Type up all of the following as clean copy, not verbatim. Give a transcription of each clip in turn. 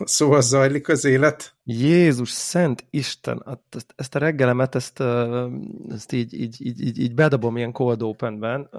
Szóval zajlik az élet? Jézus Szent Isten, ezt a reggelemet, ezt így bedobom ilyen cold openben.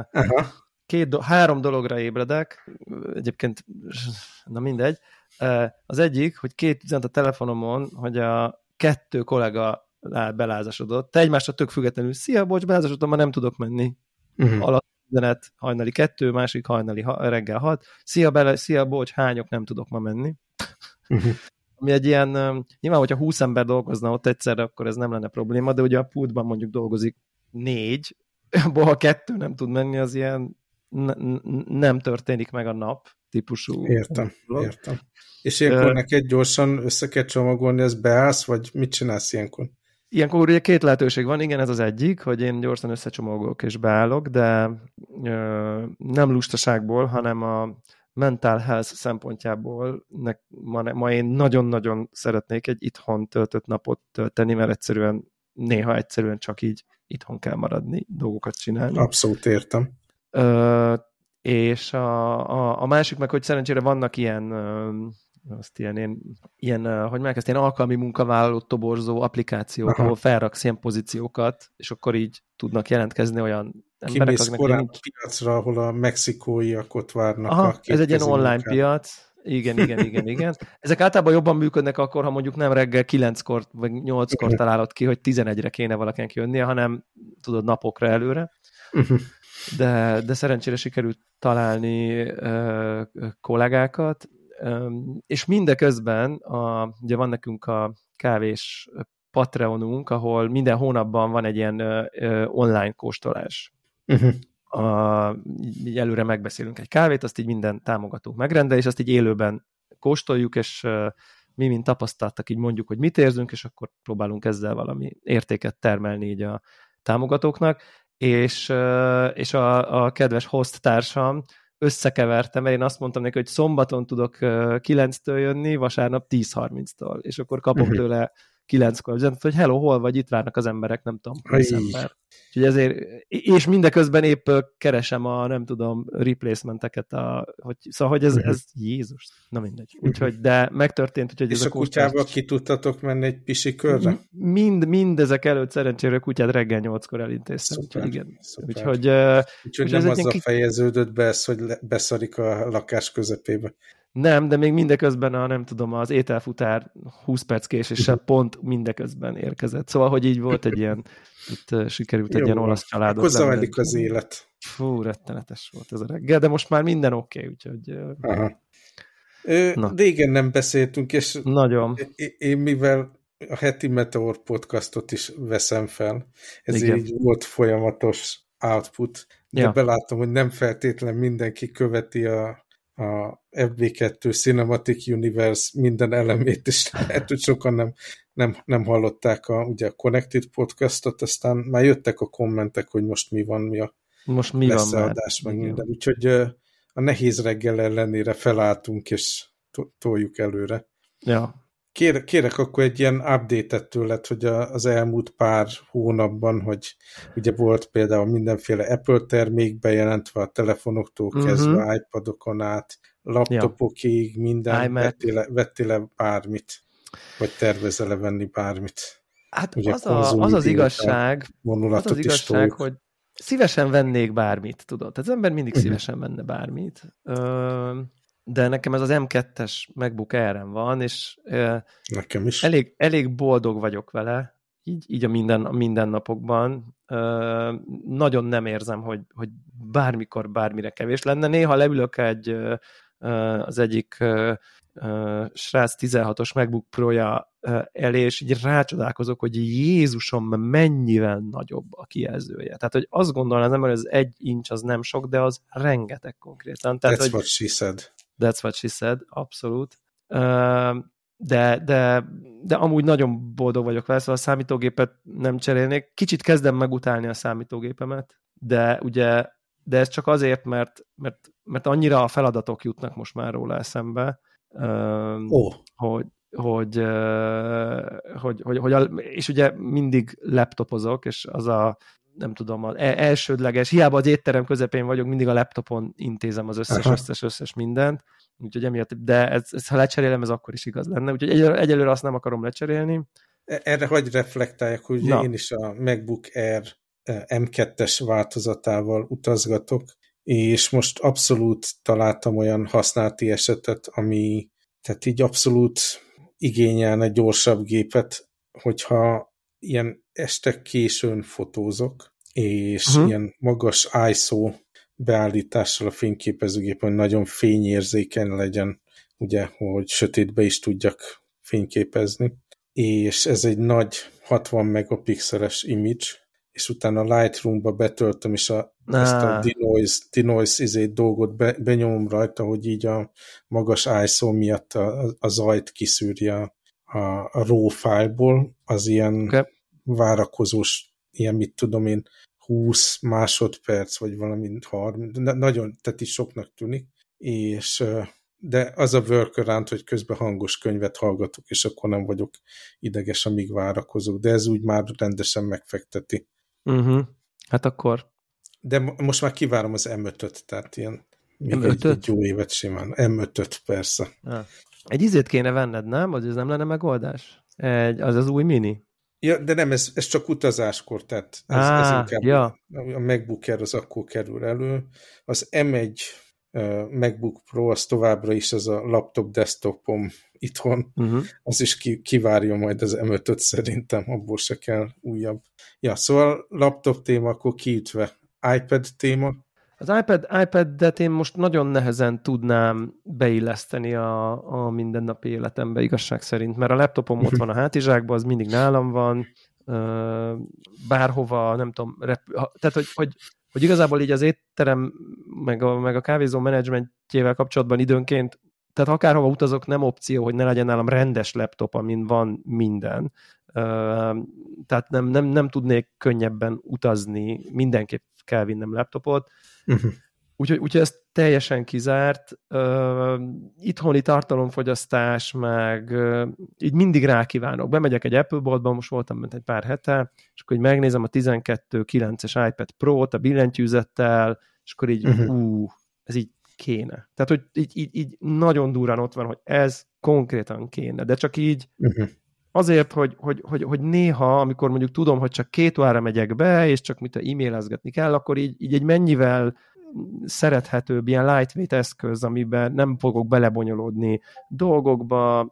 Három dologra ébredek, egyébként, na mindegy. Az egyik, hogy 2 üzenet a telefonomon, hogy a 2 kollega belázasodott. Te egymásra tök függetlenül, szia, bocs, belázasodtam, már nem tudok menni. Alatt üzenet hajnali 2, másik hajnali reggel 6. Szia, bocs, hányok, nem tudok ma menni. Ami egy ilyen, nyilván, hogyha 20 ember dolgozna ott egyszerre, akkor ez nem lenne probléma, de ugye a pultban mondjuk dolgozik 4, abból ha 2 nem tud menni, az ilyen nem történik meg a nap típusú. Értem. És ilyenkor neked gyorsan össze kell csomagolni, ezt beállsz, vagy mit csinálsz ilyenkor? Ilyenkor ugye 2 lehetőség van, igen, ez az egyik, hogy én gyorsan összecsomagolok és beállok, de nem lustaságból, hanem a mental health szempontjából ma én nagyon-nagyon szeretnék egy itthon töltött napot tölteni, mert néha egyszerűen csak így itthon kell maradni, dolgokat csinálni. Abszolút értem. És a másik meg, hogy szerencsére vannak ilyen hogy ezt ilyen alkalmi munkavállaló toborzó applikációk, ahol felraksz ilyen pozíciókat, és akkor így tudnak jelentkezni olyan emberek. Kimész korán piacra, ahol a mexikóiak ott várnak. Aha, ez egy ilyen online piac. Igen. Ezek általában jobban működnek akkor, ha mondjuk nem reggel 9-kor vagy 8-kor találod ki, hogy 11-re kéne valakinek jönnie, hanem tudod napokra előre. De szerencsére sikerült találni kollégákat, és mindeközben ugye van nekünk a kávés Patreonunk, ahol minden hónapban van egy ilyen online kóstolás. Így előre megbeszélünk egy kávét, azt így minden támogatónk megrendel, és azt így élőben kóstoljuk, és mi, mint tapasztaltak, így mondjuk, hogy mit érzünk, és akkor próbálunk ezzel valami értéket termelni így a támogatóknak, és a kedves host társam összekevertem, mert én azt mondtam neki, hogy szombaton tudok 9-től jönni, vasárnap 10:30-tól, és akkor kapok tőle 9-kor üzenetet, hogy hello, hol vagy, itt várnak az emberek, nem tudom, 20 ember. Úgyhogy ezért, és mindeközben épp keresem nem tudom, replacementeket, szóval, hogy ez Jézus, na mindegy. Úgyhogy, de megtörtént, úgyhogy és ez a kutyával ki tudtatok menni egy pisi körre? Mindezek előtt szerencsére a kutyát reggel 8-kor elintéztem. Szuper, úgyhogy igen. Szuper. Úgyhogy nem azzal fejeződött be ez, hogy beszarik a lakás közepébe. Nem, de még mindeközben az ételfutár 20 perc késéssel pont mindeközben érkezett. Szóval, hogy így volt egy ilyen, itt sikerült egy ilyen olasz családot. Akkor zajlik az élet. Fú, rettenetes volt ez a reggel, de most már minden oké, úgyhogy... Régen nem beszéltünk, és nagyon. Én mivel a heti Meteor podcastot is veszem fel, ezért igen. így volt folyamatos output, de belátom, hogy nem feltétlen mindenki követi a FB2 Cinematic Universe minden elemét, és lehet, hogy sokan nem hallották ugye a Connected podcastot, aztán már jöttek a kommentek, hogy most mi van, lesz van adás, meg minden. Úgyhogy a nehéz reggel ellenére felálltunk, és toljuk előre. Ja. Kérek akkor egy ilyen update-et tőled, hogy az elmúlt pár hónapban, hogy ugye volt például mindenféle Apple termék bejelentve a telefonoktól kezdve, iPadokon át, laptopokig, minden, vettél-e bármit? Vagy tervezel-e venni bármit? Hát ugye az az igazság, hogy szívesen vennék bármit, tudod. Tehát az ember mindig szívesen venne bármit. De nekem ez az M2-es MacBook Air-en van, és nekem is. Elég boldog vagyok vele, így a mindennapokban. Nagyon nem érzem, hogy bármikor bármire kevés lenne. Néha leülök az egyik srác 16-os MacBook Pro-ja elé, és így rácsodálkozok, hogy Jézusom, mennyivel nagyobb a kijelzője. Tehát, hogy azt gondolom az ember, hogy az 1 inch az nem sok, de az rengeteg konkrétan. Tehát, That's what she said. That's what she said, abszolút. De amúgy nagyon boldog vagyok vele, szóval a számítógépet nem cserélnék. Kicsit kezdem megutálni a számítógépemet, de ez csak azért, mert annyira a feladatok jutnak most már róla eszembe, és ugye mindig laptopozok, és az nem tudom, az elsődleges, hiába az étterem közepén vagyok, mindig a laptopon intézem az összes mindent, Úgyhogy emiatt, de ez, ha lecserélem, ez akkor is igaz lenne. Úgyhogy egyelőre azt nem akarom lecserélni. Erre hagy reflektálják, hogy én is a MacBook Air M2-es változatával utazgatok, és most abszolút találtam olyan használati esetet, ami tehát így abszolút igényelne gyorsabb gépet, hogyha ilyen este későn fotózok, és ilyen magas ISO beállítással a fényképezőgépen nagyon fényérzékeny legyen, ugye, hogy sötétbe is tudjak fényképezni. És ez egy nagy 60 megapixeles image, és utána Lightroom-ba betöltöm, és ezt a denoise dolgot benyomom rajta, hogy így a magas ISO miatt a zajt kiszűrje a RAW file-ból, az ilyen várakozós, ilyen mit tudom én, 20 másodperc, vagy valami 30, nagyon, tehát is soknak tűnik, és de az a workaround, hogy közben hangos könyvet hallgatok, és akkor nem vagyok ideges, amíg várakozok, de ez úgy már rendesen megfekteti. Hát akkor... De most már kivárom az M5-öt, tehát ilyen még egy jó évet simán. M5-öt persze. Egy izét kéne venned, nem? Az ez nem lenne megoldás? Az új mini? Ja, de nem, ez csak utazáskor, tehát ez inkább a MacBook Air az akkor kerül elő. Az M1 MacBook Pro az továbbra is az a laptop desktopom itthon, az is kivárja majd az M5-öt szerintem, abból se kell újabb. Ja, szóval laptop téma, akkor kiütve iPad téma. Az iPad-et én most nagyon nehezen tudnám beilleszteni a mindennapi életembe igazság szerint, mert a laptopom ott van a hátizsákban, az mindig nálam van, bárhova, nem tudom, tehát hogy igazából így az étterem, meg a kávézó menedzsmentjével kapcsolatban időnként, tehát akárhova utazok, nem opció, hogy ne legyen nálam rendes laptop, amin van minden. Tehát nem tudnék könnyebben utazni, mindenképp kell vinnem laptopot. Úgyhogy ez teljesen kizárt. Itthoni tartalomfogyasztás, meg így mindig rákívánok. Bemegyek egy Apple boltba, most voltam bent egy pár hete, és akkor így megnézem a 12.9-es iPad Pro-t a billentyűzettel, és akkor így, ez így kéne. Tehát, hogy így nagyon durrán ott van, hogy ez konkrétan kéne, de csak így azért, hogy néha, amikor mondjuk tudom, hogy csak 2 órára megyek be, és csak e-mailezgetni kell, akkor így egy mennyivel szerethetőbb, ilyen lightweight eszköz, amiben nem fogok belebonyolódni dolgokba,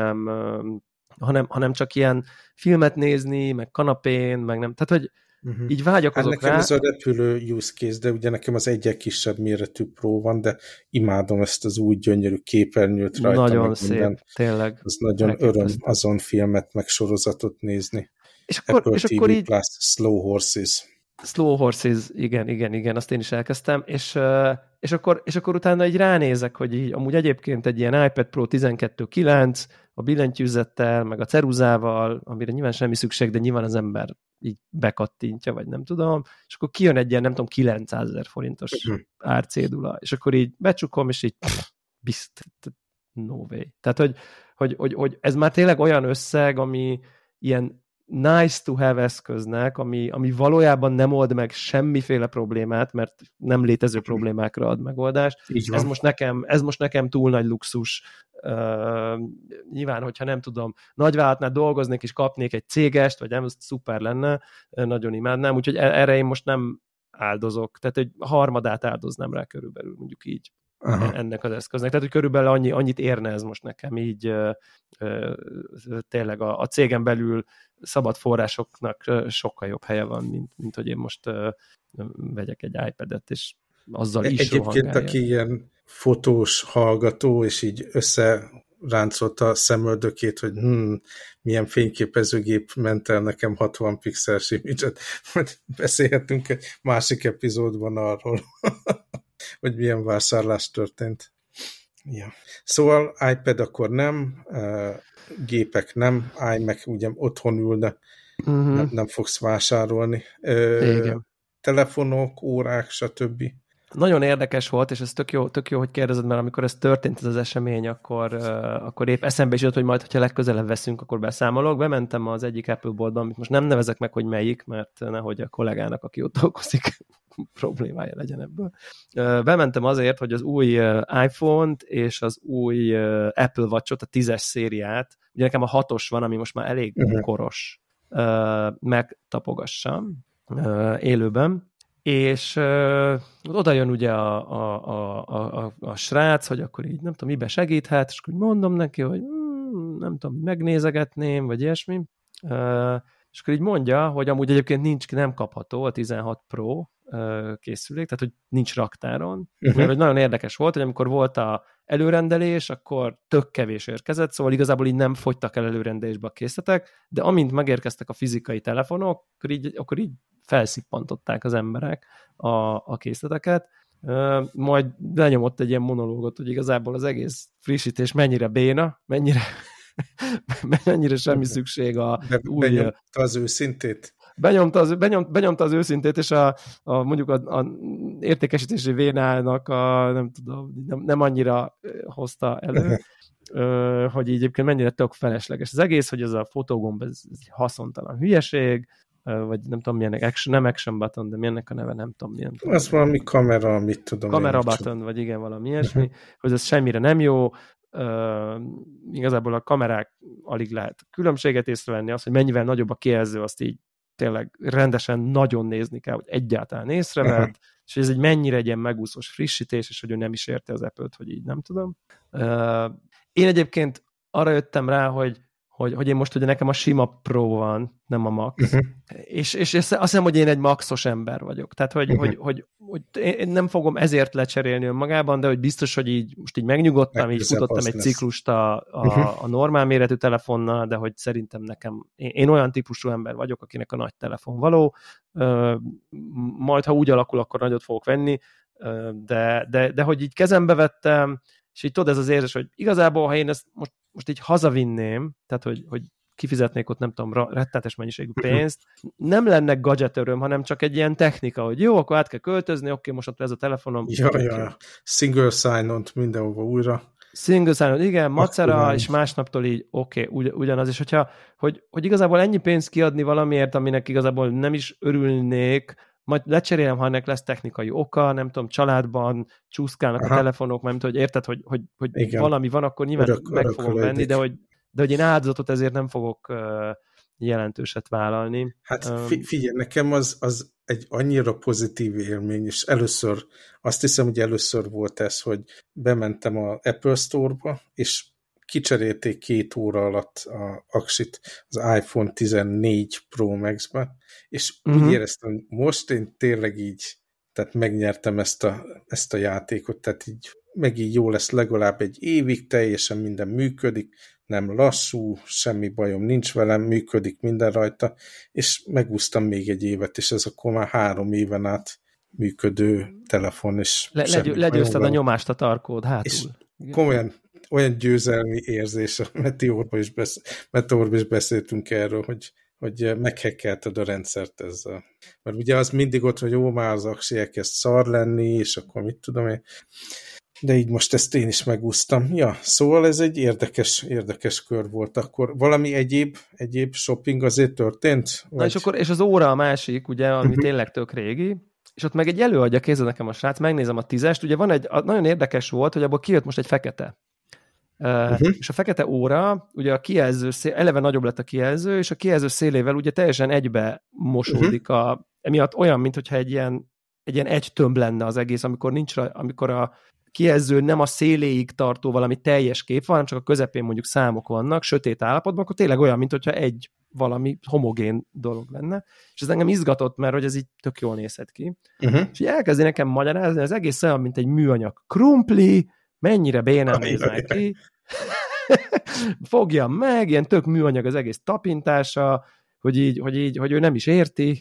hanem csak ilyen filmet nézni, meg kanapén, meg nem, tehát, hogy így vágyakozok nekem ez a repülő use case, de ugye nekem az egyre kisebb méretű Pro van, de imádom ezt az új gyönyörű képernyőt rajta. Nagyon szép, minden. Tényleg. Az nagyon öröm azon filmet, meg sorozatot nézni. És akkor TV így... Plus, Slow Horses. Slow Horses, igen, azt én is elkezdtem, és akkor utána így ránézek, hogy így, amúgy egyébként egy ilyen iPad Pro 12.9, a billentyűzettel, meg a ceruzával, amire nyilván semmi szükség, de nyilván az ember így bekattintja, vagy nem tudom, és akkor kijön egy ilyen, nem tudom, 900 000 forintos árcédula, és akkor így becsukom, és így no way. Tehát, hogy ez már tényleg olyan összeg, ami ilyen nice to have eszköznek, ami valójában nem old meg semmiféle problémát, mert nem létező problémákra ad megoldást. Ez most nekem túl nagy luxus. Nyilván, hogyha nem tudom, nagyvállalatnál dolgoznék és kapnék egy cégest, vagy nem, az szuper lenne, nagyon imádnám, úgyhogy erre én most nem áldozok. Tehát egy harmadát áldoznám rá körülbelül, mondjuk így. Ennek az eszköznek. Tehát, hogy körülbelül annyit érne ez most nekem így tényleg a cégen belül szabad forrásoknak sokkal jobb helye van, mint hogy én most vegyek egy iPad-et, és azzal is egyébként, aki ilyen fotós hallgató, és így összeráncolta a szemöldökét, hogy milyen fényképezőgép ment el nekem 60 pixeles image-et. Beszélhetünk egy másik epizódban arról, hogy milyen vásárlás történt. Ja. Szóval iPad akkor nem, gépek nem, iMac ugye otthon ül, de nem fogsz vásárolni. Telefonok, órák, stb. nagyon érdekes volt, és ez tök jó, hogy kérdezed, mert amikor ez történt, ez az esemény, akkor épp eszembe is jött, hogy majd, hogyha legközelebb veszünk, akkor beszámolok. Bementem az egyik Apple boltba, amit most nem nevezek meg, hogy melyik, mert nehogy a kollégának, aki ott dolgozik, problémája legyen ebből. Bementem azért, hogy az új iPhone-t és az új Apple Watch-ot, a 10-es szériát, ugye nekem a 6-os van, ami most már elég koros, megtapogassam élőben, és oda jön ugye a srác, hogy akkor így nem tudom, mibe segíthet, és akkor mondom neki, hogy nem tudom, megnézegetném, vagy ilyesmi. És akkor így mondja, hogy amúgy egyébként nem kapható a 16 Pro készülék, tehát hogy nincs raktáron. Mert hogy nagyon érdekes volt, hogy amikor volt a előrendelés, akkor tök kevés érkezett, szóval igazából így nem fogytak el előrendelésbe a készletek, de amint megérkeztek a fizikai telefonok, akkor így felszippantották az emberek a készleteket. Majd lenyomott egy ilyen monológot, hogy igazából az egész frissítés mennyire béna, mennyire semmi szükség a új... Benyomta az őszintét? Benyomta az őszintét, és mondjuk a értékesítési vénának nem annyira hozta elő, hogy egyébként mennyire tök felesleges az egész, hogy ez a fotógomb ez haszontalan hülyeség, vagy nem tudom milyenek, nem action button, de milyennek a neve, nem tudom milyen. Az valami kamera, mit tudom. Kamera button, vagy igen, valami ilyesmi, hogy ez semmire nem jó, igazából a kamerák alig lehet különbséget észrevenni, az, hogy mennyivel nagyobb a kijelző, azt így tényleg rendesen nagyon nézni kell, hogy egyáltalán észrevett, és ez egy mennyire egy ilyen megúszós frissítés, és hogy ő nem is érte az Apple-t, hogy így nem tudom. Én egyébként arra jöttem rá, hogy én most ugye nekem a sima Pro van, nem a Max, és azt hiszem, hogy én egy Maxos ember vagyok. Tehát, hogy én nem fogom ezért lecserélni önmagában, de hogy biztos, hogy így most így megnyugodtam, így futottam egy ciklust a normál méretű telefonnal, de hogy szerintem nekem, én olyan típusú ember vagyok, akinek a nagy telefon való, majd ha úgy alakul, akkor nagyot fogok venni, de hogy így kezembe vettem, és így tudod, ez az érzés, hogy igazából, ha én ezt most így hazavinném, tehát hogy kifizetnék ott nem tudom, rettenetes mennyiségű pénzt, nem lenne gadget öröm, hanem csak egy ilyen technika, hogy jó, akkor át kell költözni, oké, most ott ez a telefonom. Ja, single sign-on-t mindenhova újra. Single sign-on, igen, macera, és másnaptól így ugyanaz, és hogy igazából ennyi pénzt kiadni valamiért, aminek igazából nem is örülnék, majd lecserélem, ha ennek lesz technikai oka, nem tudom, családban csúszkálnak a telefonok, mert hogy érted, hogy valami van, akkor nyilván meg fogom venni, de hogy én áldozatot ezért nem fogok jelentőset vállalni. Hát figyelj, nekem az egy annyira pozitív élmény, és azt hiszem, hogy először volt ez, hogy bementem az Apple Store-ba, és kicserélték 2 óra alatt a aksit az iPhone 14 Pro Max-be, és úgy éreztem, hogy most én tényleg így, tehát megnyertem ezt a játékot, tehát így jó lesz legalább egy évig, teljesen minden működik, nem lassú, semmi bajom nincs velem, működik minden rajta, és megúsztam még egy évet, és ez akkor már 3 éven át működő telefon, és legyőzted a nyomást a tarkód hátul. És komolyan olyan győzelmi érzés, a Meteorban is beszéltünk erről, hogy meghekkelted a rendszert ezzel. Mert ugye az mindig ott, hogy jó, már az aksi elkezd szar lenni, és akkor mit tudom én. De így most ezt én is megúsztam. Ja, szóval ez egy érdekes kör volt. Akkor valami egyéb shopping azért történt? Na és az óra a másik, ugye, ami tényleg tök régi, és ott meg egy előadja kézzel nekem a srác, megnézem a 10-est, ugye van nagyon érdekes volt, hogy abból kijött most egy fekete. És a fekete óra, ugye a kijelző eleve nagyobb lett a kijelző, és a kijelző szélével ugye teljesen egybe mosódik emiatt olyan, mintha egy ilyen egy tömb lenne az egész, amikor a kijelző nem a széléig tartó valami teljes kép van, hanem csak a közepén mondjuk számok vannak, sötét állapotban, akkor tényleg olyan, mintha egy valami homogén dolog lenne. És ez engem izgatott, mert hogy ez így tök jól nézhet ki. És így elkezdi nekem magyarázni, az egész olyan, mint egy műanyag krumpli, mennyire bénán néznek ki. Fogjam meg, ilyen tök műanyag az egész tapintása, hogy ő nem is érti.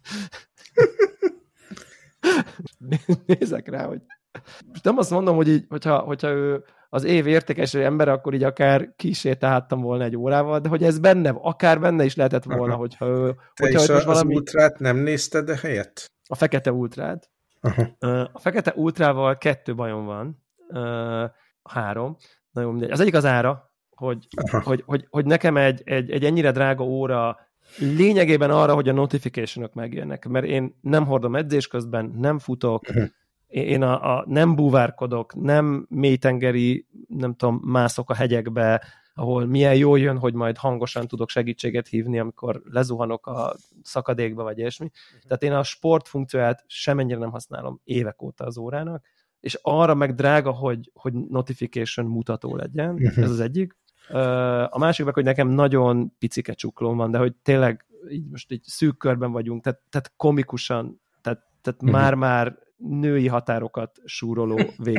Nézek rá, hogy most nem azt mondom, hogy így, hogyha ő az év értékeső ember, akkor így akár kísértálhattam volna egy órával, de hogy ez akár benne is lehetett volna, hogyha ő... Te is az ultrát nem nézted a helyet? A fekete ultrát. A fekete ultrával 2 bajom van, 3, nagyon mindegy. Az egyik az ára, hogy nekem egy ennyire drága óra lényegében arra, hogy a notificationok megjönnek, mert én nem hordom edzés közben, nem futok, én nem búvárkodok, nem mélytengeri, nem tudom, mászok a hegyekbe, ahol milyen jól jön, hogy majd hangosan tudok segítséget hívni, amikor lezuhanok a szakadékba, vagy ilyesmi. Tehát én a sport funkcióját semennyire nem használom évek óta az órának, és arra meg drága, hogy notification mutató legyen, ez az egyik. A másik meg, hogy nekem nagyon picike csuklóm van, de hogy tényleg így most így szűk körben vagyunk, tehát komikusan, tehát már női határokat súroló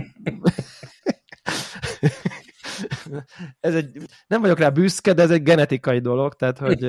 nem vagyok rá büszke, de ez egy genetikai dolog, tehát hogy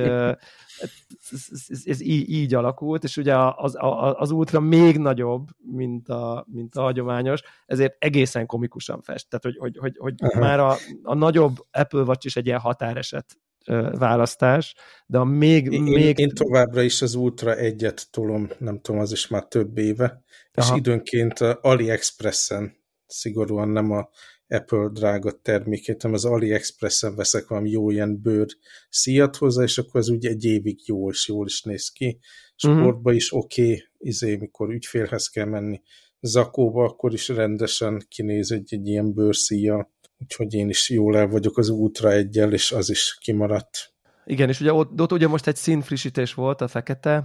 ez így alakult, és ugye az ultra még nagyobb, mint a hagyományos, ezért egészen komikusan fest. Tehát, hogy már a nagyobb Apple Watch is egy ilyen határeset választás, de a Én továbbra is az Ultra 1-et tolom, nem tudom, az is már több éve, és időnként AliExpressen, szigorúan nem a Apple drága termékét, hanem az AliExpressen veszek valami jó ilyen bőr szíjat hozzá, és akkor az ugye egy évig jól is néz ki. Sportba is oké, mikor ügyfélhez kell menni zakóba, akkor is rendesen kinéz egy ilyen bőrszíja. Úgyhogy én is jól el vagyok az Ultra 1-jel, és az is kimaradt. Igen, és ugye ott ugye most egy színfrissítés volt, a fekete.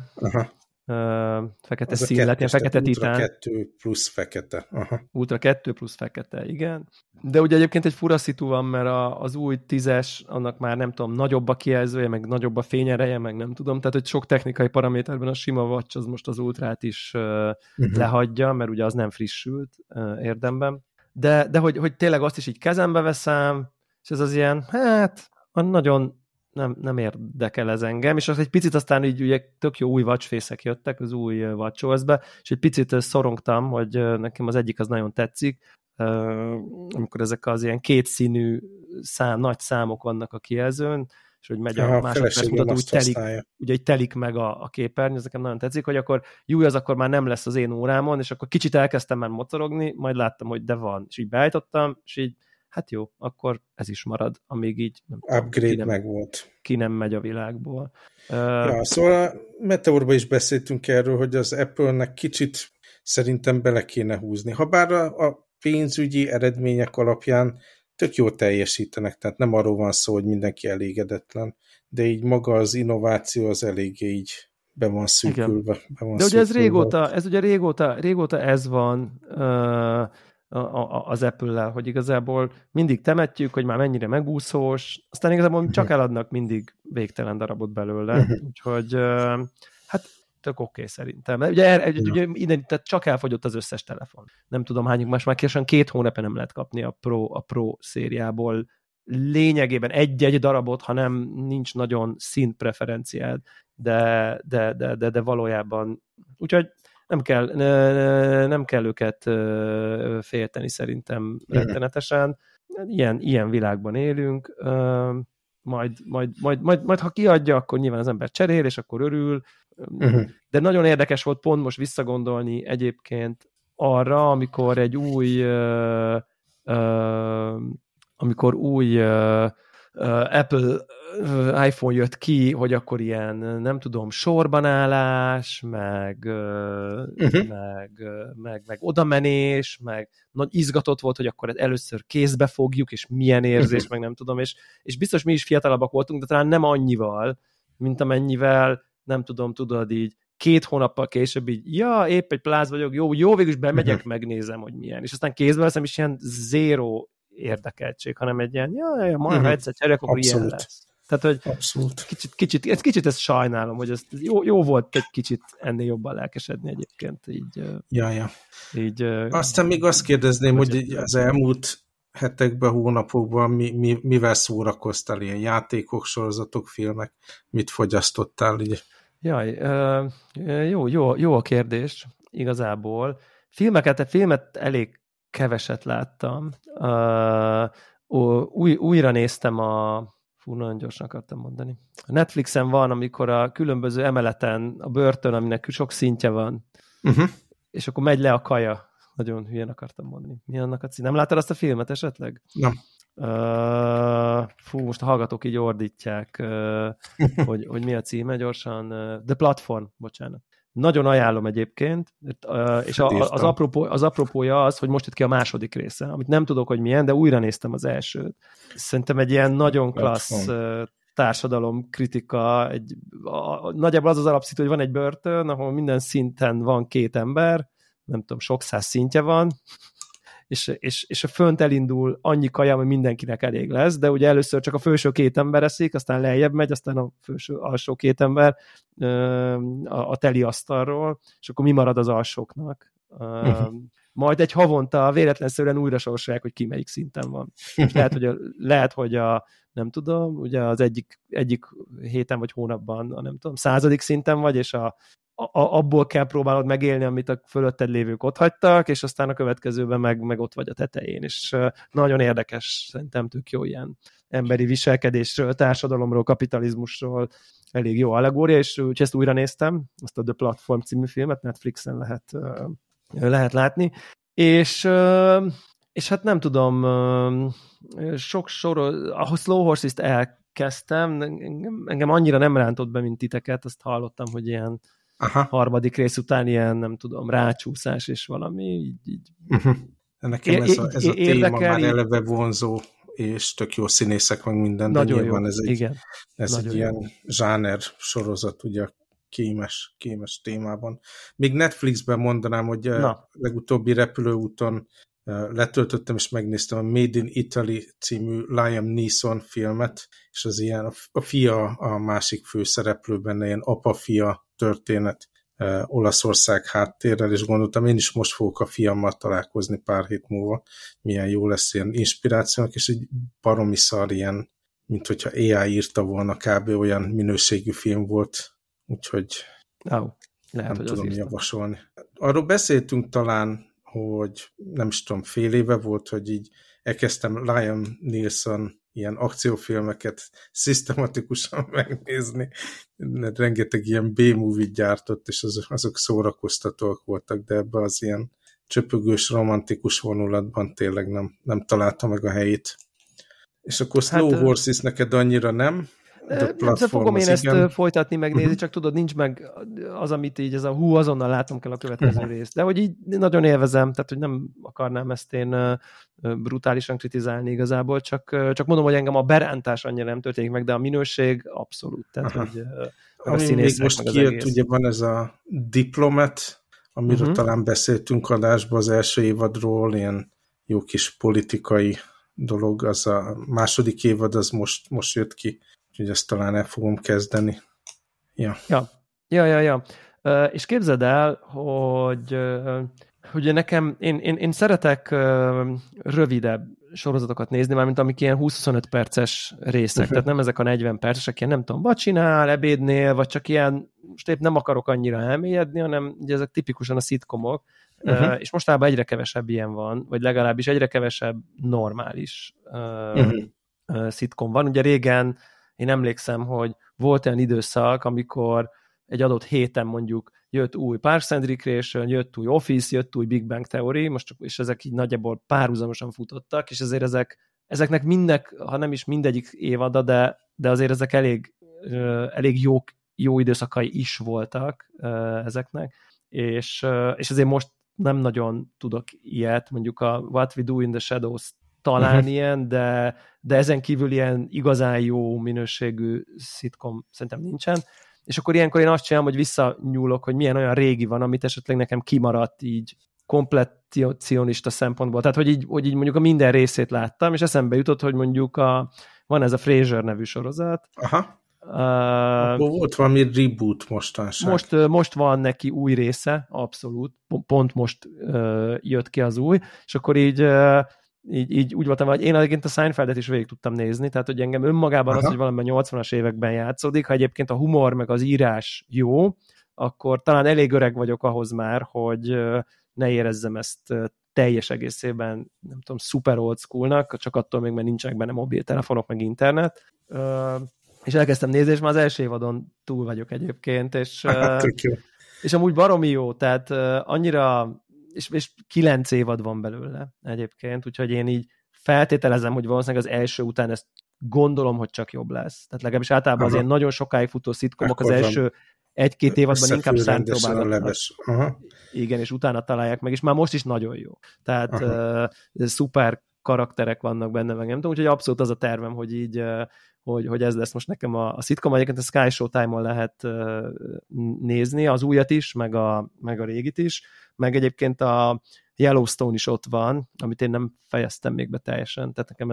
Fekete szín lett, ilyen fekete titán. Ultra 2 plusz fekete. Ultra 2 plusz fekete, igen. De ugye egyébként egy fura szitu van, mert az új 10-es, annak már nem tudom, nagyobb a kijelzője, meg nagyobb a fényereje, meg nem tudom, tehát hogy sok technikai paraméterben a sima Watch az most az Ultrát is lehagyja, mert ugye az nem frissült érdemben. De hogy tényleg azt is így kezembe veszem, és ez az ilyen, hát nagyon nem érdekel ez engem, és az egy picit aztán így ugye tök jó új watchface-ek jöttek az új WatchOS-be, és egy picit szorongtam, hogy nekem az egyik az nagyon tetszik, amikor ezek az ilyen kétszínű nagy számok vannak a kijelzőn, és hogy megy a másodperc mutató, úgy telik meg a képernyő, ez nekem nagyon tetszik, hogy akkor az akkor már nem lesz az én órámon, és akkor kicsit elkezdtem már mocorogni, majd láttam, hogy de van, és így beállítottam, és így hát jó, akkor ez is marad, amíg így upgrade meg volt. Ki nem megy a világból. Szóval a Meteorban is beszéltünk erről, hogy az Apple-nek kicsit szerintem bele kéne húzni. Habár a pénzügyi eredmények alapján tök jól teljesítenek, tehát nem arról van szó, hogy mindenki elégedetlen, de így maga az innováció az eléggé így be van szűkülve. De ugye ez ugye régóta ez van az Apple-lel, hogy igazából mindig temetjük, hogy már mennyire megúszós, aztán igazából csak eladnak mindig végtelen darabot belőle, úgyhogy hát tök oké szerintem. Ugye tehát csak elfogyott az összes telefon. Nem tudom hányuk, most már későn 2 hónapja nem lehet kapni a Pro szériából lényegében egy darabot, ha nem nincs nagyon színpreferenciád, de valójában úgyhogy nem kell őket félteni szerintem rettenetesen. Ilyen világban élünk. Majd ha kiadja, akkor nyilván az ember cserél, és akkor örül. De nagyon érdekes volt pont most visszagondolni egyébként arra, amikor egy új Apple iPhone jött ki, hogy akkor ilyen, nem tudom, sorbanállás, meg odamenés, meg nagy izgatott volt, hogy akkor először kézbe fogjuk, és milyen érzés, meg nem tudom, és biztos mi is fiatalabbak voltunk, de talán nem annyival, mint amennyivel, nem tudom, tudod így, 2 hónappal később így, épp egy pláz vagyok, jó, végül is bemegyek, megnézem, hogy milyen. És aztán kézbe veszem, is ilyen zéró érdekeltség, hanem egy ilyen, majd ha egyszer cserélek, akkor ilyen lesz. Tehát, hogy kicsit ezt sajnálom, hogy ez jó volt egy kicsit ennél jobban lelkesedni egyébként. Így, aztán még azt kérdezném, hogy az elmúlt hetekben, hónapokban mivel szórakoztál, ilyen játékok, sorozatok, filmek, mit fogyasztottál? Így? Jó a kérdés, igazából. Filmet elég keveset láttam. Újra néztem nagyon gyorsan akartam mondani. A Netflixen van, amikor a különböző emeleten a börtön, aminek sok szintje van, és akkor megy le a kaja. Nagyon hülyén akartam mondani. Mi annak a cím? Nem láttad azt a filmet esetleg? Nem. Most a hallgatók így ordítják, hogy mi a címe gyorsan. The Platform, bocsánat. Nagyon ajánlom egyébként, és az apropója az, hogy most jött ki a második része, amit nem tudok, hogy milyen, de újra néztem az elsőt. Szerintem egy ilyen nagyon klassz társadalomkritika, nagyjából az alapszitu, hogy van egy börtön, ahol minden szinten van 2 ember, nem tudom, sok száz szintje van, és a fönt elindul annyi kaja, hogy mindenkinek elég lesz, de ugye először csak a felső 2 ember eszik, aztán lejjebb megy, aztán a alsó 2 ember a teli asztalról, és akkor mi marad az alsóknak. Majd egy havonta véletlenszerűen újra sorsolják, hogy ki melyik szinten van. És lehet, hogy nem tudom, ugye az egyik héten vagy hónapban nem tudom, 100. szinten vagy, és abból kell próbálod megélni, amit a fölötted lévők ott hagytak, és aztán a következőben meg ott vagy a tetején. És nagyon érdekes, szerintem tök jó ilyen emberi viselkedésről, társadalomról, kapitalizmusról, elég jó allegória, és úgyhogy ezt újra néztem, azt a The Platform című filmet, Netflixen lehet látni. És hát nem tudom, sok ahhoz Slow Horses-t elkezdtem, engem annyira nem rántott be, mint titeket, azt hallottam, hogy ilyen harmadik rész után ilyen, nem tudom, rácsúszás és valami így. Nekem ez a téma már eleve vonzó, és tök jó színészek, meg minden, de nyilván ez egy ilyen zsáner sorozat, ugye kémes témában. Még Netflixben mondanám, hogy legutóbbi repülőúton letöltöttem, és megnéztem a Made in Italy című Liam Neeson filmet, és az ilyen a fia a másik főszereplő benne, ilyen apa-fia történet Olaszország háttérrel, és gondoltam, én is most fogok a fiammal találkozni pár hét múlva, milyen jó lesz ilyen inspirációnak, és egy baromi szar ilyen, mint hogyha AI írta volna, kb. Olyan minőségű film volt, úgyhogy nem tudom javasolni. Arról beszéltünk talán, hogy nem is tudom, fél éve volt, hogy így elkezdtem Liam Neeson ilyen akciófilmeket szisztematikusan megnézni. Rengeteg ilyen B-movie-t gyártott, és azok szórakoztatóak voltak, de ebbe az ilyen csöpögős, romantikus vonulatban tényleg nem találta meg a helyét. És akkor Slow Horses neked annyira nem? Fogom én ezt folytatni, megnézni, csak tudod, nincs meg az, amit így azonnal látom kell a következő részt. De hogy így nagyon élvezem, tehát hogy nem akarnám ezt én brutálisan kritizálni igazából, csak mondom, hogy engem a berántás annyira nem történik meg, de a minőség abszolút. Tehát, hogy ami még most kijött, ugye van ez a Diplomat, amiről talán beszéltünk adásban az első évadról, ilyen jó kis politikai dolog, az a második évad, az most jött ki, úgyhogy ezt talán el fogom kezdeni. Ja. És képzeld el, hogy nekem, én szeretek rövidebb sorozatokat nézni, mármint amik ilyen 20-25 perces részek, tehát nem ezek a 40 percesek, ilyen nem tudom, vagy csinál, ebédnél, vagy csak ilyen, most épp nem akarok annyira elmélyedni, hanem ugye ezek tipikusan a szitkomok, és mostában egyre kevesebb ilyen van, vagy legalábbis egyre kevesebb normális szitkom van. Ugye régen én emlékszem, hogy volt olyan időszak, amikor egy adott héten mondjuk jött új Parks and Recreation, jött új Office, jött új Big Bang Theory, és ezek így nagyjából párhuzamosan futottak, és ezért ezeknek ha nem is mindegyik évada, de azért ezek elég jó időszakai is voltak ezeknek, és azért most nem nagyon tudok ilyet, mondjuk a What We Do in the Shadows talán ilyen, de ezen kívül ilyen igazán jó minőségű szitkom szerintem nincsen. És akkor ilyenkor én azt csinálom, hogy visszanyúlok, hogy milyen olyan régi van, amit esetleg nekem kimaradt így komplettionista szempontból. Tehát, hogy így mondjuk a minden részét láttam, és eszembe jutott, hogy mondjuk van ez a Frasier nevű sorozat. Aha. Akkor volt valami reboot mostanság. Most van neki új része, abszolút. Pont most jött ki az új, és akkor így úgy voltam, hogy én egyébként a Seinfeldet is végig tudtam nézni, tehát hogy engem önmagában az, hogy valamiben 80-as években játszódik, ha egyébként a humor meg az írás jó, akkor talán elég öreg vagyok ahhoz már, hogy ne érezzem ezt teljes egészében, nem tudom, super old schoolnak, csak attól még, mert nincsenek benne mobiltelefonok, meg internet. És elkezdtem nézni, és már az első évadon túl vagyok egyébként, és És amúgy baromi jó, tehát annyira, és 9 évad van belőle egyébként, úgyhogy én így feltételezem, hogy valószínűleg az első után ezt gondolom, hogy csak jobb lesz. Tehát legalábbis általában az ilyen nagyon sokáig futó szitkomok az első 1-2 évadban inkább szánt próbálgatnak. Igen, és utána találják meg, és már most is nagyon jó. Tehát szuper karakterek vannak benne, meg nem tudom, úgyhogy abszolút az a tervem, hogy így hogy ez lesz most nekem a szitkom. Egyébként a Sky Showtime-on lehet nézni, az újat is, meg a régit is, meg egyébként a Yellowstone is ott van, amit én nem fejeztem még be teljesen, tehát nekem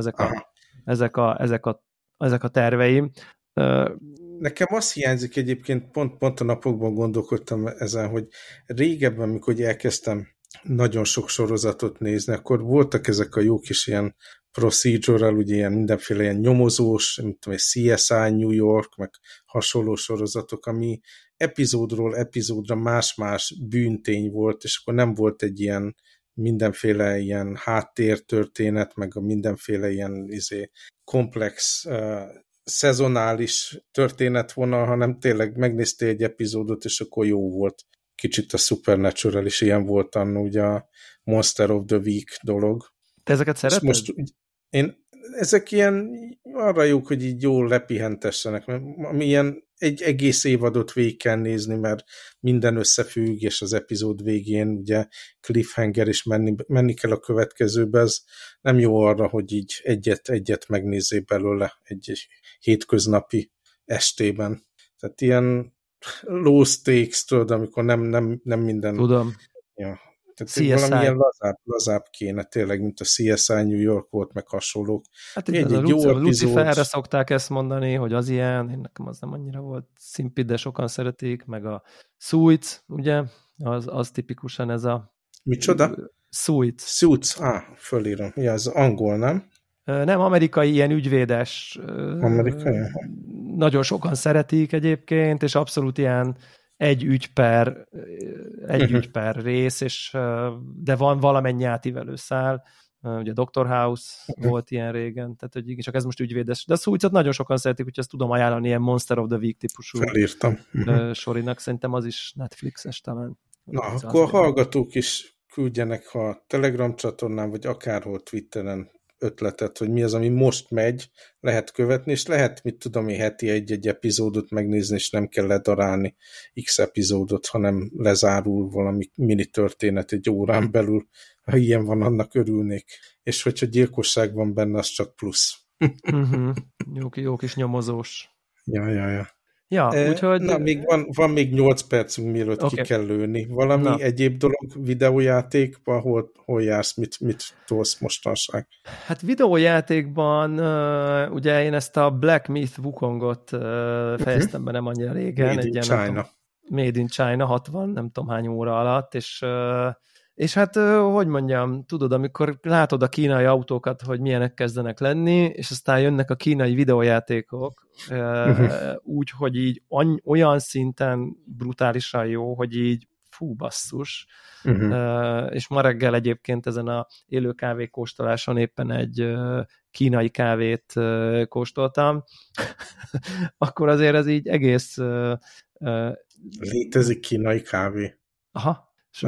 ezek a terveim. Nekem azt hiányzik egyébként, pont a napokban gondolkodtam ezen, hogy régebben, amikor elkezdtem nagyon sok sorozatot nézni, akkor voltak ezek a jó kis ilyen procedural, ugye ilyen mindenféle ilyen nyomozós, mint tudom, CSI New York, meg hasonló sorozatok, ami epizódról epizódra más-más bűntény volt, és akkor nem volt egy ilyen mindenféle ilyen háttértörténet, meg a mindenféle ilyen komplex szezonális történetvonal, hanem tényleg megnéztél egy epizódot, és akkor jó volt. Kicsit a Supernatural is ilyen volt annó, ugye a Monster of the Week dolog. Te ezeket szereted? Most ezek ilyen arra jók, hogy így jól lepihentessenek, ami ilyen egy egész évadot végig kell nézni, mert minden összefügg, és az epizód végén ugye cliffhanger is menni kell a következőbe, ez nem jó arra, hogy így egyet megnézzél belőle egy hétköznapi estében. Tehát ilyen low stakes, tudod, amikor nem minden... Tudom. Ja. Tehát valamilyen lazább kéne tényleg, mint a CSI New York volt, meg hasonlók. Hát itt a Luciferre szokták ezt mondani, hogy az ilyen, én nekem az nem annyira volt szimpid, de sokan szeretik, meg a Suits, ugye, az tipikusan ez a... Micsoda? Suits, fölírom. Ja, az angol, nem? Nem, amerikai ilyen ügyvédes. Amerikai? Nagyon sokan szeretik egyébként, és abszolút ilyen egy ügy per rész, de van valamennyi átívelő szál. Ugye Dr. House volt ilyen régen, tehát hogy csak ez most ügyvédes. De a Suits-ot nagyon sokan szeretik, úgyhogy ezt tudom ajánlani ilyen Monster of the Week típusú sorinak. Szerintem az is Netflixes talán. Na, akkor a hallgatók is küldjenek, ha a Telegram csatornán, vagy akárhol Twitteren ötletet, hogy mi az, ami most megy, lehet követni, és lehet, mit tudom én, heti egy epizódot megnézni, és nem kell ledarálni X epizódot, hanem lezárul valami mini történet egy órán belül. Ha ilyen van, annak örülnék. És hogyha gyilkosság van benne, az csak plusz. Jó kis nyomozós. Ja. Ja, úgyhogy... Na, még van még 8 percünk, mielőtt ki kell lőni. Valami egyéb dolog videójátékban, hol jársz, mit tolsz mostanság? Hát videójátékban ugye én ezt a Black Myth Wukongot fejeztem be nem annyira régen. Made in China. Made in China, 60, nem tudom hány óra alatt, és hát, hogy mondjam, tudod, amikor látod a kínai autókat, hogy milyenek kezdenek lenni, és aztán jönnek a kínai videójátékok, úgy, hogy így olyan szinten brutálisan jó, hogy így fú, basszus. És ma reggel egyébként ezen a élő kávé kóstoláson éppen egy kínai kávét kóstoltam, akkor azért ez így egész... Létezik kínai kávé? Aha.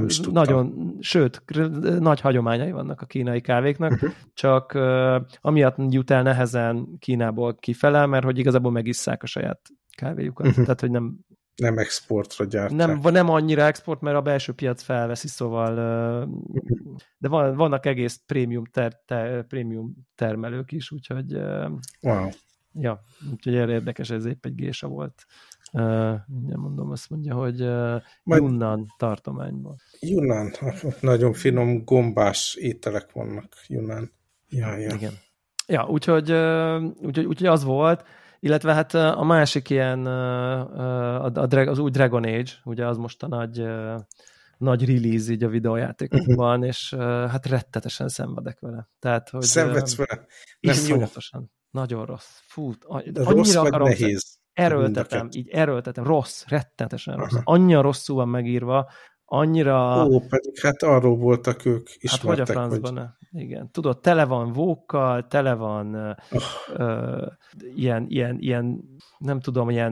Sőt, nagy hagyományai vannak a kínai kávéknak, csak amiatt jut el nehezen Kínából kifele, mert hogy igazából megisszák a saját kávéjukat. Tehát, hogy nem exportra gyártják. Nem annyira export, mert a belső piac felveszi, szóval de vannak egész prémium termelők is, úgyhogy wow. Ja, úgyhogy érdekes, ez épp egy gésa volt. Mondom, azt mondja, hogy Yunnan tartományban. Yunnan, nagyon finom gombás ételek vannak Yunnan. Ja. Igen. Ja, úgyhogy az volt, illetve hát a másik ilyen az új Dragon Age, ugye az most a nagy release így a videójátékokban, és hát rettetesen szenvedek vele. Tehát, hogy szenvedsz vele? Nem jó. Nagyon rossz. Fú, rossz vagy akarom, nehéz? Erőltetem. Rossz, rettenetesen rossz. Annyira rosszul van megírva, annyira... pedig hát arról voltak ők ismertek. Hát hogy a francban, igen. Tudod, tele van vókkal, tele van ilyen nem tudom, ilyen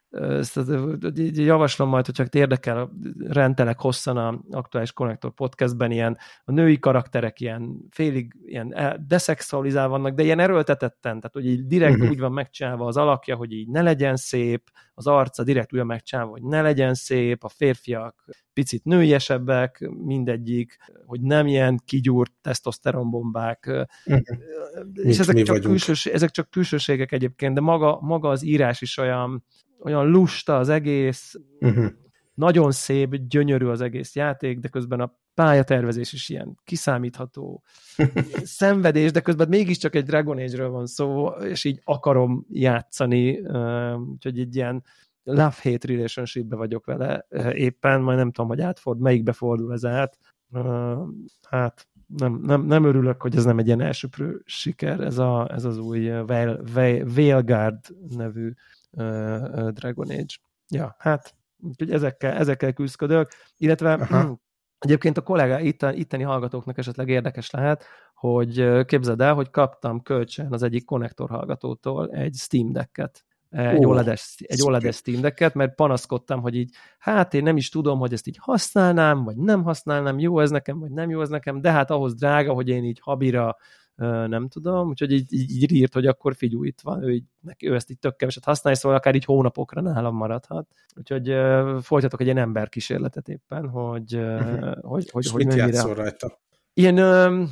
javaslom majd, hogyha érdekel, rendelek hosszan a Aktuális Konnektor podcastben, ilyen a női karakterek ilyen félig ilyen deszexualizálva vannak, de ilyen erőltetetten, tehát hogy így direkt úgy van megcsinálva az alakja, hogy így ne legyen szép, az arca direkt úgy van megcsinálva, hogy ne legyen szép, a férfiak picit nőiesebbek, mindegyik, hogy nem ilyen kigyúrt tesztoszteronbombák. És ezek csak külsőségek egyébként, de maga az írás is olyan lusta az egész, nagyon szép, gyönyörű az egész játék, de közben a pályatervezés is ilyen kiszámítható, szenvedés, de közben mégiscsak egy Dragon Age-ről van szó, és így akarom játszani, úgyhogy egy ilyen love-hate relationship-be vagyok vele éppen, majd nem tudom, hogy melyikbe fordul ez át. Hát nem örülök, hogy ez nem egy ilyen elsöprő siker, ez az új Veilguard nevű Dragon Age. Ja, hát úgyhogy ezekkel küzdködök, illetve egyébként a kollégá itteni hallgatóknak esetleg érdekes lehet, hogy képzeld el, hogy kaptam kölcsön az egyik konnektor hallgatótól egy Steam Decket. Egy OLED-es Steam Decket, mert panaszkodtam, hogy így, hát én nem is tudom, hogy ezt így használnám, vagy nem használnám, jó ez nekem, vagy nem jó ez nekem, de hát ahhoz drága, hogy én így habira nem tudom, úgyhogy így írt, hogy akkor figyelj, itt van, ő ezt így tök keveset használja, szóval akár így hónapokra nálam maradhat. Úgyhogy folytatok egy ilyen emberkísérletet éppen, hogy mit játszol rajta? Ilyen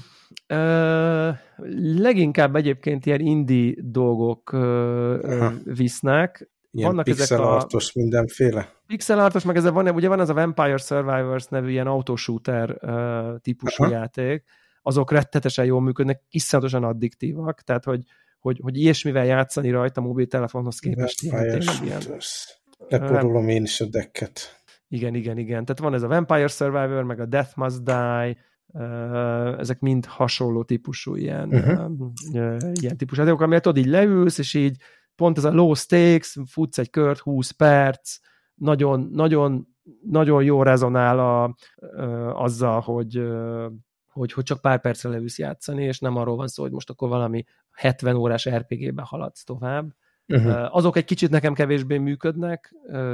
leginkább egyébként ilyen indie dolgok visznek. Ilyen pixel-artos mindenféle? Pixel-artos, meg ezzel van az a Vampire Survivors nevű ilyen autoshooter típusú játék, azok rettetesen jól működnek, iszonyatosan addiktívak, tehát hogy ilyesmivel játszani rajta mobiltelefonhoz képest. Leporolom én is a decket. Igen. Tehát van ez a Vampire Survivor, meg a Death Must Die, ezek mind hasonló típusú ilyen típusú játékok, amelyet tudod, így leülsz, és így pont ez a low stakes, futsz egy kört, 20 perc, nagyon jól rezonál azzal, hogy csak pár percre leülsz játszani, és nem arról van szó, hogy most akkor valami 70 órás RPG-be haladsz tovább. Azok egy kicsit nekem kevésbé működnek,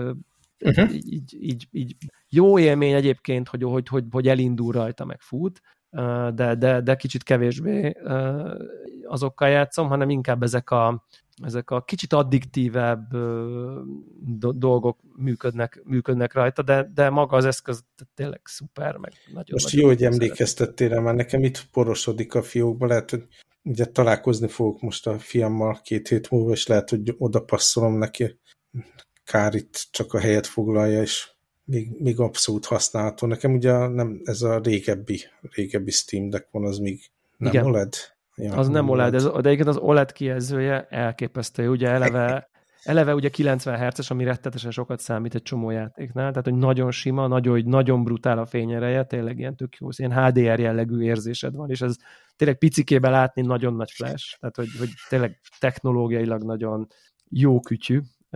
így jó élmény egyébként, hogy elindul rajta, meg fut, de kicsit kevésbé azokkal játszom, hanem inkább ezek a kicsit addiktívebb dolgok működnek rajta, de maga az eszköz tényleg szuper, meg nagyon. Most jó, hogy emlékeztettél rá, mert nekem itt porosodik a fiókba, lehet, hogy ugye találkozni fogok most a fiammal 2 hét múlva, és lehet, hogy oda passzolom neki. Kár itt csak a helyet foglalja, és még abszolút használható. Nekem ugye nem, ez a régebbi Steam Deck van, az még nem igen. OLED? Ja, az nem OLED, de egyébként az OLED kijelzője elképesztő. Ugye eleve ugye 90 Hz-es, ami rettetesen sokat számít egy csomó játéknál, tehát hogy nagyon sima, nagyon brutál a fényereje, tényleg ilyen tök jó, ilyen HDR jellegű érzésed van, és ez tényleg picikébe látni nagyon nagy flash, tehát hogy tényleg technológiailag nagyon jó kütyű.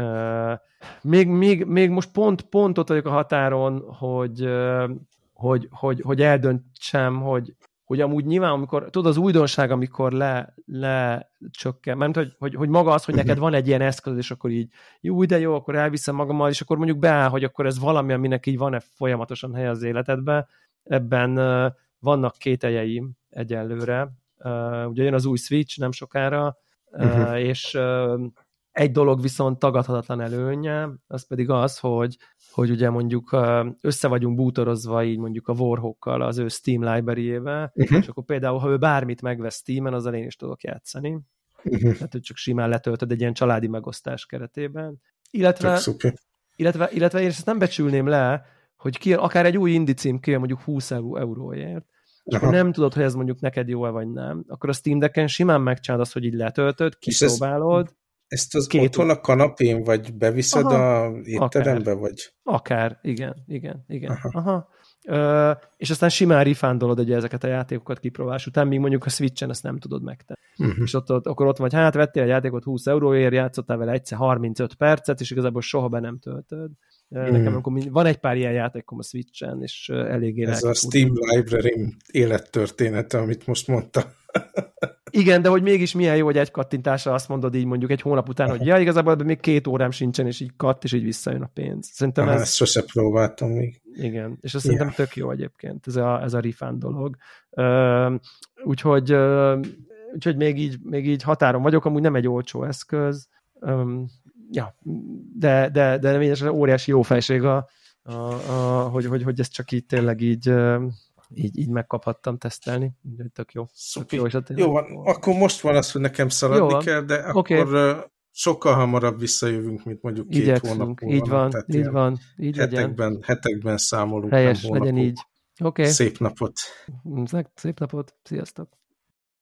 Még most pont ott vagyok a határon, hogy eldöntsem, hogy amúgy nyilván, amikor, tudod, az újdonság, amikor lecsökken, mert hogy maga az, hogy neked van egy ilyen eszköz, és akkor így de jó, akkor elviszem magammal, és akkor mondjuk beáll, hogy akkor ez valami, aminek így van-e folyamatosan hely az életedben. Ebben vannak kételjeim egyelőre. Ugye jön az új Switch nem sokára, és egy dolog viszont tagadhatatlan előnye, az pedig az, hogy ugye mondjuk össze vagyunk bútorozva így mondjuk a Warhawkkal az ő Steam library-ével, és akkor például, ha ő bármit megvesz Steamen, azzal én is tudok játszani. Tehát, hogy csak simán letöltöd egy ilyen családi megosztás keretében. Illetve én ezt nem becsülném le, hogy akár egy új indie cím kijön mondjuk 20 euróért, és akkor nem tudod, hogy ez mondjuk neked jó-e vagy nem, akkor a Steam Decken simán megcsinálod azt, hogy így letöltöd, kipróbálod. Ezt az otthon a kanapén, vagy beviszed a étterembe, vagy? Akár, igen. Aha. És aztán simán refundolod ugye ezeket a játékokat kipróbálás után, míg mondjuk a Switchen ezt nem tudod megtenni. És akkor ott vagy, hát vettél egy játékot 20 euróért, játszottál vele egyszer 35 percet, és igazából soha be nem töltöd. Nekem amikor van egy pár ilyen játékom a Switchen, és eléggé ez a Steam Library élettörténete, amit most mondtam. Igen, de hogy mégis milyen jó, hogy egy kattintásra azt mondod így mondjuk egy hónap után, hogy ja, igazából még 2 órám sincsen, és így és így visszajön a pénz. Szerintem ezt sose próbáltam még. Igen, és azt szerintem tök jó egyébként, ez a refund dolog. Úgyhogy még így határon vagyok, amúgy nem egy olcsó eszköz, de mindesen óriási jó fejség, hogy ezt csak így tényleg így megkaphattam tesztelni. Tök jó. Jó van, akkor most van az, hogy nekem szaladni kell, de akkor sokkal hamarabb visszajövünk, mint mondjuk 2 hónap múlva. Így van. Hetekben számolunk. Helyes, legyen így. Szép napot! Szép napot, sziasztok!